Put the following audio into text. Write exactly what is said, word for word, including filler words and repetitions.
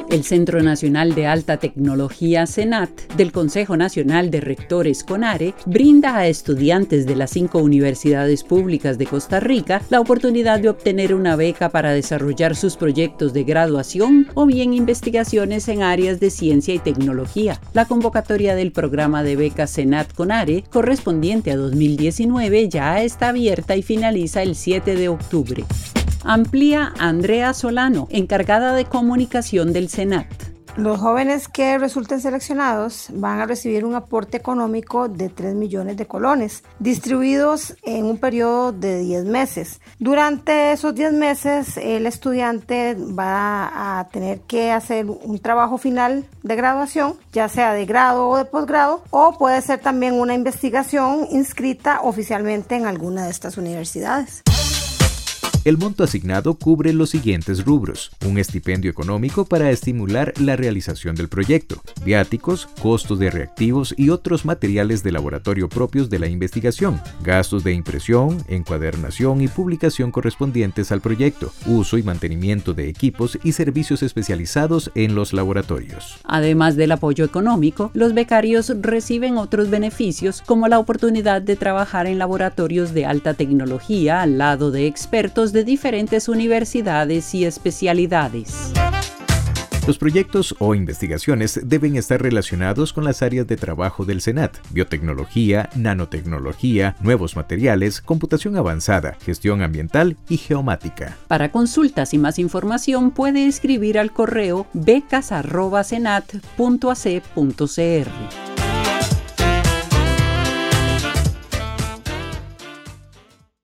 El Centro Nacional de Alta Tecnología CENAT del Consejo Nacional de Rectores CONARE brinda a estudiantes de las cinco universidades públicas de Costa Rica la oportunidad de obtener una beca para desarrollar sus proyectos de graduación o bien investigaciones en áreas de ciencia y tecnología. La convocatoria del programa de becas CENAT CONARE correspondiente a dos mil diecinueve ya está abierta y finaliza el siete de octubre. Amplía Andrea Solano, encargada de comunicación del CENAT. Los jóvenes que resulten seleccionados van a recibir un aporte económico de tres millones de colones, distribuidos en un periodo de diez meses. Durante esos diez meses, el estudiante va a tener que hacer un trabajo final de graduación, ya sea de grado o de posgrado, o puede ser también una investigación inscrita oficialmente en alguna de estas universidades. El monto asignado cubre los siguientes rubros: un estipendio económico para estimular la realización del proyecto, viáticos, costos de reactivos y otros materiales de laboratorio propios de la investigación, gastos de impresión, encuadernación y publicación correspondientes al proyecto, uso y mantenimiento de equipos y servicios especializados en los laboratorios. Además del apoyo económico, los becarios reciben otros beneficios como la oportunidad de trabajar en laboratorios de alta tecnología al lado de expertos de diferentes universidades y especialidades. Los proyectos o investigaciones deben estar relacionados con las áreas de trabajo del CENAT: biotecnología, nanotecnología, nuevos materiales, computación avanzada, gestión ambiental y geomática. Para consultas y más información puede escribir al correo becas arroba cenat punto a c punto c r.